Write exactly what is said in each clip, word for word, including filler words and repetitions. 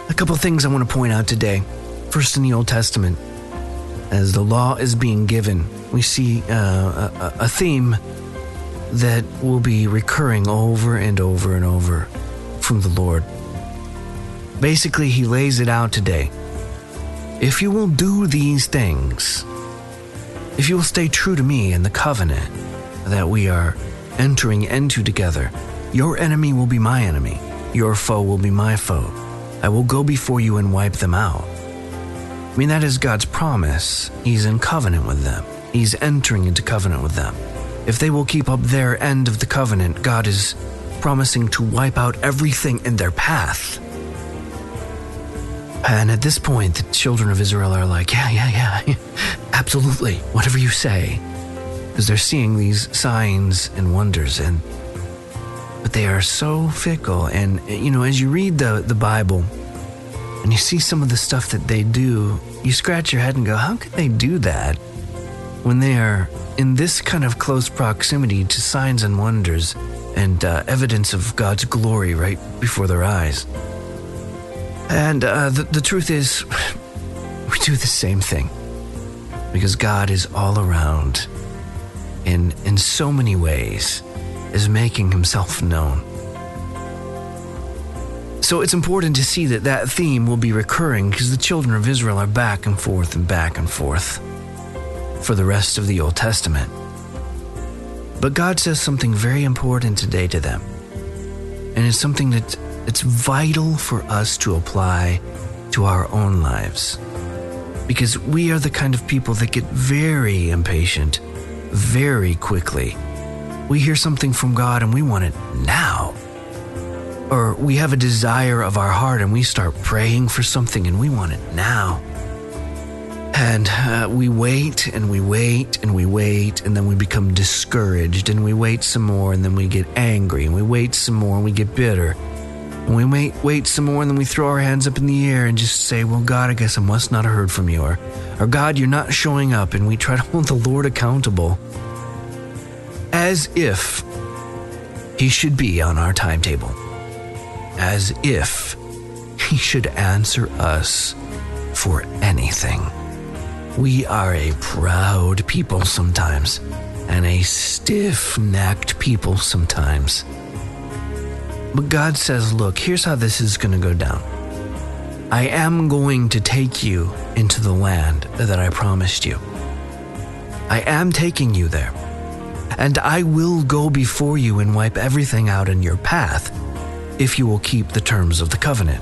A couple things I want to point out today. First, in the Old Testament, as the law is being given, we see uh, a, a theme that will be recurring over and over and over from the Lord. Basically, he lays it out today. If you will do these things, if you will stay true to me and the covenant that we are entering into together, your enemy will be my enemy, your foe will be my foe. I will go before you and wipe them out. I mean, that is God's promise. He's in covenant with them. He's entering into covenant with them. If they will keep up their end of the covenant, God is promising to wipe out everything in their path. And at this point, the children of Israel are like, yeah, yeah, yeah, absolutely, whatever you say. Because they're seeing these signs and wonders, and but they are so fickle. And, you know, as you read the, the Bible and you see some of the stuff that they do, you scratch your head and go, how could they do that when they are in this kind of close proximity to signs and wonders and uh, evidence of God's glory right before their eyes? And uh, the, the truth is, we do the same thing because God is all around in, in so many ways, is making himself known. So it's important to see that that theme will be recurring because the children of Israel are back and forth and back and forth for the rest of the Old Testament. But God says something very important today to them. And it's something that it's vital for us to apply to our own lives. Because we are the kind of people that get very impatient very quickly. We hear something from God and we want it now. Or we have a desire of our heart and we start praying for something and we want it now. And uh, we wait and we wait and we wait and then we become discouraged and we wait some more and then we get angry and we wait some more and we get bitter. And we wait, wait some more and then we throw our hands up in the air and just say, well, God, I guess I must not have heard from you. Or, or God, you're not showing up, and we try to hold the Lord accountable as if he should be on our timetable. As if he should answer us for anything. We are a proud people sometimes, and a stiff-necked people sometimes. But God says, look, here's how this is going to go down. I am going to take you into the land that I promised you. I am taking you there. And I will go before you and wipe everything out in your path if you will keep the terms of the covenant.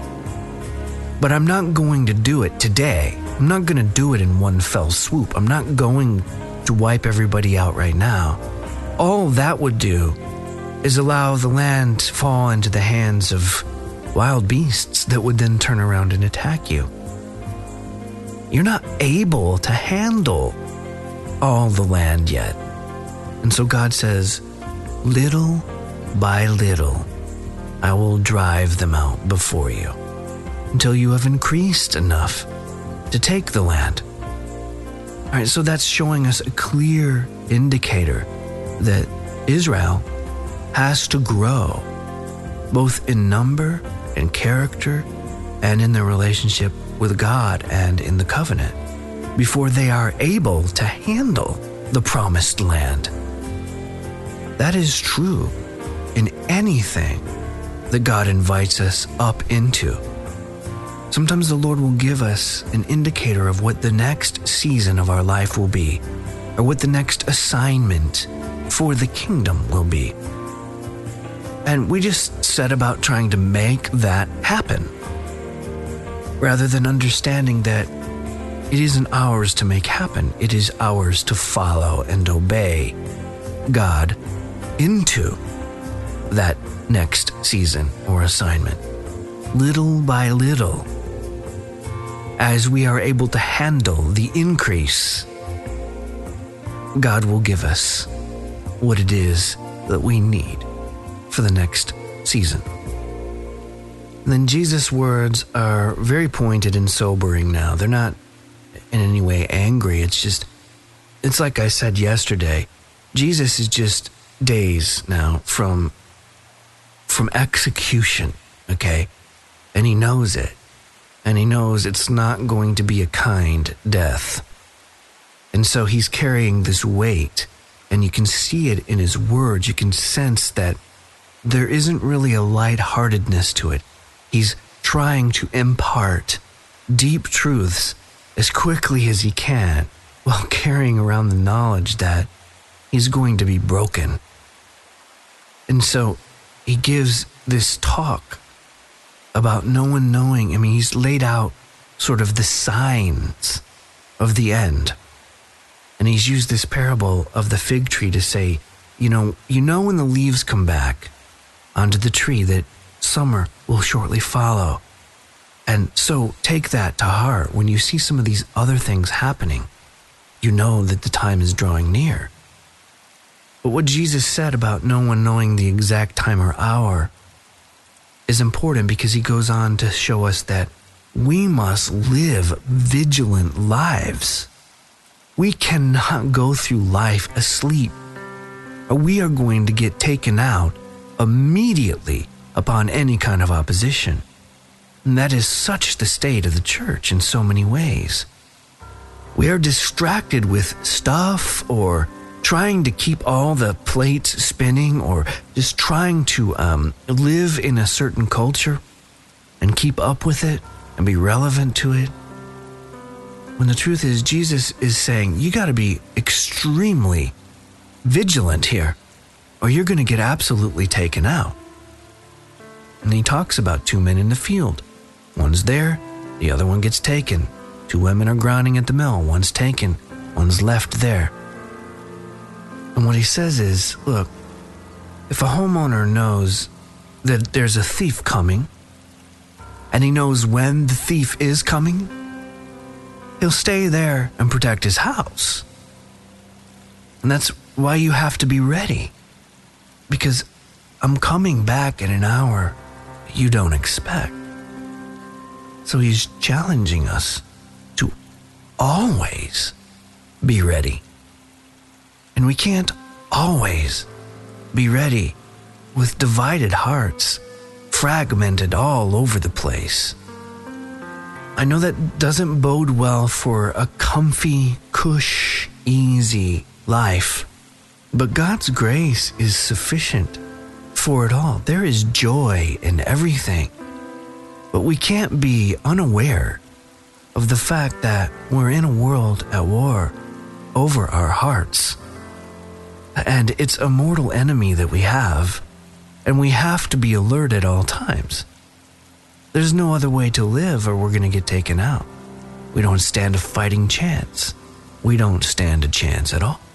But I'm not going to do it today. I'm not going to do it in one fell swoop. I'm not going to wipe everybody out right now. All that would do is allow the land to fall into the hands of wild beasts that would then turn around and attack you. You're not able to handle all the land yet. And so God says, little by little, I will drive them out before you until you have increased enough to take the land. All right, so that's showing us a clear indicator that Israel has to grow, both in number and character and in their relationship with God and in the covenant, before they are able to handle the promised land. That is true in anything that God invites us up into. Sometimes the Lord will give us an indicator of what the next season of our life will be, or what the next assignment for the kingdom will be. And we just set about trying to make that happen, rather than understanding that it isn't ours to make happen. It is ours to follow and obey God into that next season or assignment. Little by little, as we are able to handle the increase, God will give us what it is that we need for the next season. And then Jesus' words are very pointed and sobering now. They're not in any way angry. It's just, it's like I said yesterday, Jesus is just days now from, from execution, okay? And he knows it. And he knows it's not going to be a kind death. And so he's carrying this weight, and you can see it in his words. You can sense that there isn't really a lightheartedness to it. He's trying to impart deep truths as quickly as he can while carrying around the knowledge that he's going to be broken. And so he gives this talk about no one knowing. I mean, he's laid out sort of the signs of the end. And he's used this parable of the fig tree to say, you know, you know when the leaves come back onto the tree that summer will shortly follow. And so take that to heart. When you see some of these other things happening, you know that the time is drawing near. But what Jesus said about no one knowing the exact time or hour is important, because he goes on to show us that we must live vigilant lives. We cannot go through life asleep, or we are going to get taken out immediately upon any kind of opposition. And that is such the state of the church in so many ways. We are distracted with stuff, or trying to keep all the plates spinning, or just trying to um, live in a certain culture and keep up with it and be relevant to it. When the truth is, Jesus is saying, you got to be extremely vigilant here, or you're going to get absolutely taken out. And he talks about two men in the field. One's there, the other one gets taken. Two women are grinding at the mill. One's taken, one's left there. And what he says is, look, if a homeowner knows that there's a thief coming, and he knows when the thief is coming, he'll stay there and protect his house. And that's why you have to be ready. Because I'm coming back in an hour you don't expect. So he's challenging us to always be ready. And we can't always be ready with divided hearts, fragmented all over the place. I know that doesn't bode well for a comfy, cush, easy life, but God's grace is sufficient for it all. There is joy in everything, but we can't be unaware of the fact that we're in a world at war over our hearts. And it's a mortal enemy that we have, and we have to be alert at all times. There's no other way to live, or we're going to get taken out. We don't stand a fighting chance. We don't stand a chance at all.